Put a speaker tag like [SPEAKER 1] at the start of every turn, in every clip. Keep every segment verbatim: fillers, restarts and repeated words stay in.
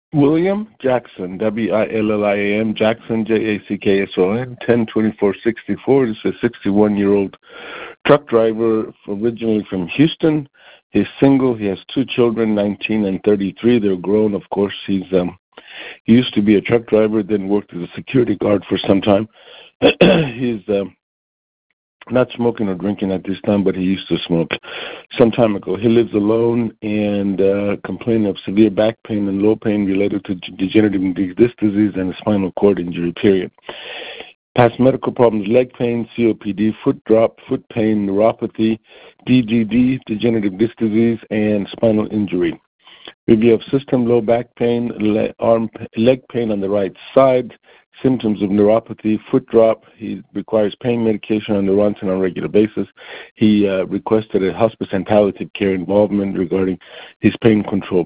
[SPEAKER 1] William Jackson, W I L L I A M, Jackson, J A C K S O N, ten twenty-four sixty-four. This is a sixty-one-year-old truck driver originally from Houston. He's single. He has two children, nineteen and thirty-three. They're grown, of course. He's um, he used to be a truck driver, then worked as a security guard for some time. He's um, not smoking or drinking at this time, but he used to smoke some time ago. He lives alone and uh, complaining of severe back pain and low pain related to degenerative disc disease and spinal cord injury, period. Past medical problems: leg pain, C O P D, foot drop, foot pain, neuropathy, D G D, degenerative disc disease, and spinal injury. Review of system: low back pain, le- arm, leg pain on the right side, symptoms of neuropathy, foot drop. He requires pain medication on Neurontin on a regular basis. He uh, requested a hospice and palliative care involvement regarding his pain control.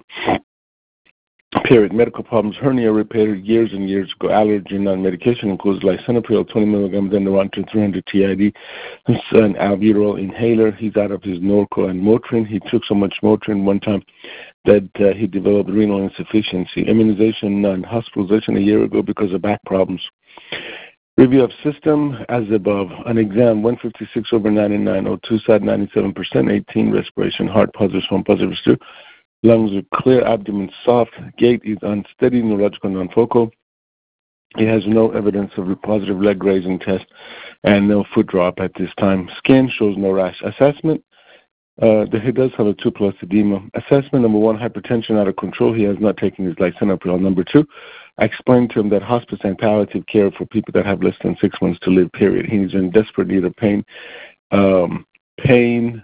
[SPEAKER 1] Period. Medical problems: hernia repaired years and years ago. Allergy non-medication includes lisinopril twenty milligrams and Neurontin three hundred T I D, an albuterol inhaler. He's out of his Norco and Motrin. He took so much Motrin one time that uh, he developed renal insufficiency. Immunization none. Hospitalization a year ago because of back problems. Review of system as above. An exam: one fifty-six over ninety-nine, O two side ninety-seven percent, eighteen respiration, heart positive, one positive two. Lungs are clear, abdomen soft, gait is unsteady, neurological non-focal. He has no evidence of a positive leg raising test and no foot drop at this time. Scan shows no rash. Assessment: uh, he does have a two plus edema. Assessment: number one, hypertension out of control. He has not taken his lisinopril. Number two, I explained to him that hospice and palliative care for people that have less than six months to live, period. He's in desperate need of pain, um, pain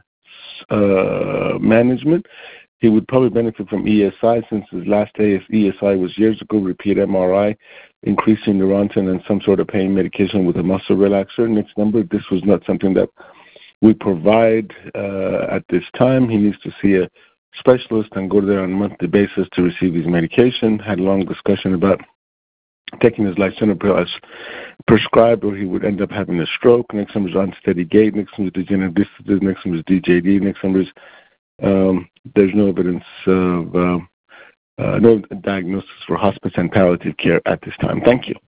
[SPEAKER 1] uh, management. He would probably benefit from E S I since his last E S I was years ago. Repeat M R I, increasing Neurontin, and some sort of pain medication with a muscle relaxer. Next number: this was not something that we provide uh, at this time. He needs to see a specialist and go there on a monthly basis to receive his medication. Had a long discussion about taking his lisinopril as prescribed, or he would end up having a stroke. Next number is unsteady gait. Next number is degenerative disc disease. Next number is D J D. Next number is Um, there's no evidence of, uh, uh, no diagnosis for hospice and palliative care at this time. Thank you.